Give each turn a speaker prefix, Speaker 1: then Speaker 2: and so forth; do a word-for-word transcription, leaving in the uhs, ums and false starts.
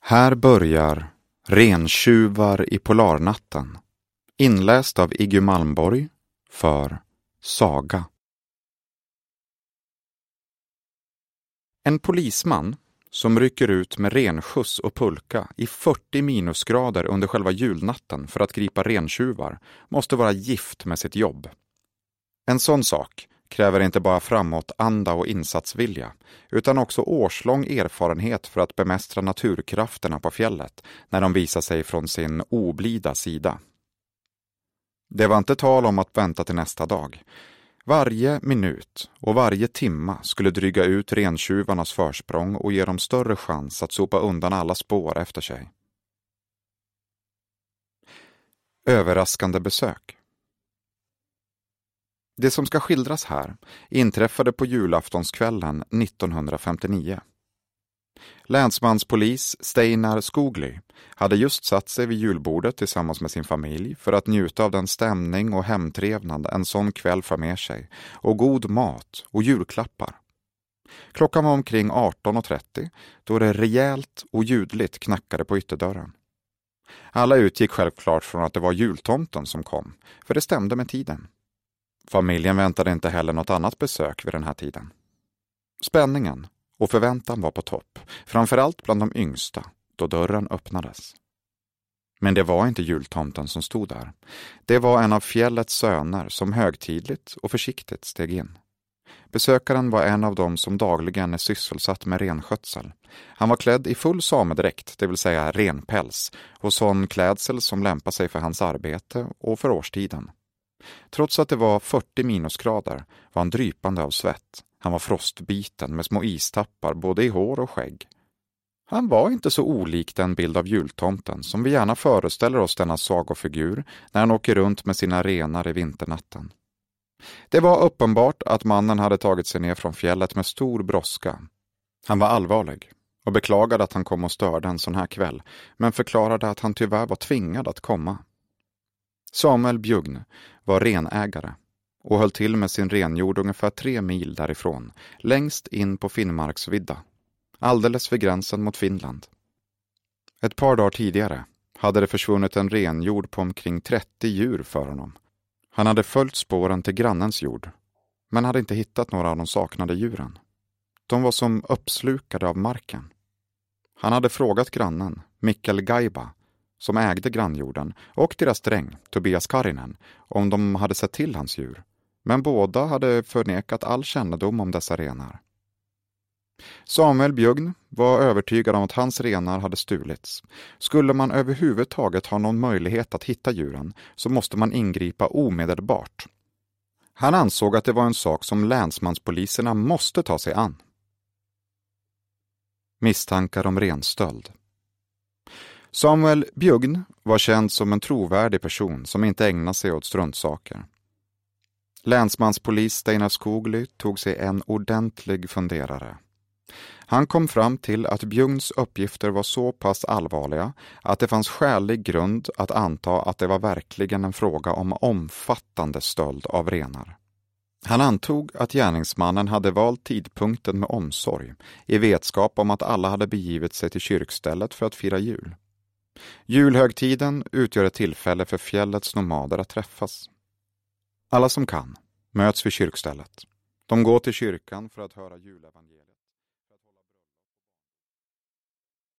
Speaker 1: Här börjar Rentjuvar i polarnatten, inläst av Iggy Malmborg för Saga. En polisman som rycker ut med renskjuts och pulka i fyrtio minusgrader under själva julnatten för att gripa rentjuvar måste vara gift med sitt jobb. En sån sak kräver inte bara framåt anda och insatsvilja, utan också årslång erfarenhet för att bemästra naturkrafterna på fjället när de visar sig från sin oblida sida. Det var inte tal om att vänta till nästa dag. Varje minut och varje timma skulle dryga ut rentjuvarnas försprång och ge dem större chans att sopa undan alla spår efter sig. Överraskande besök. Det som ska skildras här inträffade på julaftonskvällen nittonhundrafemtionio. Länsmanspolis Steinar Skogly hade just satt sig vid julbordet tillsammans med sin familj för att njuta av den stämning och hemtrevnad en sån kväll för med sig, och god mat och julklappar. Klockan var omkring arton och trettio då det rejält och ljudligt knackade på ytterdörren. Alla utgick självklart från att det var jultomten som kom, för det stämde med tiden. Familjen väntade inte heller något annat besök vid den här tiden. Spänningen och förväntan var på topp, framförallt bland de yngsta, då dörren öppnades. Men det var inte jultomten som stod där. Det var en av fjällets söner som högtidligt och försiktigt steg in. Besökaren var en av dem som dagligen är sysselsatt med renskötsel. Han var klädd i full samedräkt, det vill säga renpäls, och sån klädsel som lämpar sig för hans arbete och för årstiden. Trots att det var fyrtio minusgrader var han drypande av svett. Han var frostbiten med små istappar både i hår och skägg. Han var inte så olik den bild av jultomten som vi gärna föreställer oss denna sagofigur när han åker runt med sina renar i vinternatten. Det var uppenbart att mannen hade tagit sig ner från fjället med stor brådska. Han var allvarlig och beklagade att han kom och störde en sån här kväll, men förklarade att han tyvärr var tvingad att komma. Samuel Bjugn var renägare och höll till med sin renjord ungefär tre mil därifrån, längst in på Finnmarksvidda, alldeles vid gränsen mot Finland. Ett par dagar tidigare hade det försvunnit en renjord på omkring trettio djur för honom. Han hade följt spåren till grannens jord, men hade inte hittat några av de saknade djuren. De var som uppslukade av marken. Han hade frågat grannen, Mikkel Gaiba, som ägde grannjorden, och deras dräng, Tobias Karinen, om de hade sett till hans djur. Men båda hade förnekat all kännedom om dessa renar. Samuel Bjugn var övertygad om att hans renar hade stulits. Skulle man överhuvudtaget ha någon möjlighet att hitta djuren så måste man ingripa omedelbart. Han ansåg att det var en sak som länsmanspoliserna måste ta sig an. Misstankar om renstöld. Samuel Bjugn var känd som en trovärdig person som inte ägnade sig åt struntsaker. Länsmanspolis Steinar Skogly tog sig en ordentlig funderare. Han kom fram till att Bjugns uppgifter var så pass allvarliga att det fanns skälig grund att anta att det var verkligen en fråga om omfattande stöld av renar. Han antog att gärningsmannen hade valt tidpunkten med omsorg, i vetskap om att alla hade begivit sig till kyrkstället för att fira jul. Julhögtiden utgör ett tillfälle för fjällets nomader att träffas. Alla som kan möts vid kyrkstället. De går till kyrkan för att höra julevangeliet.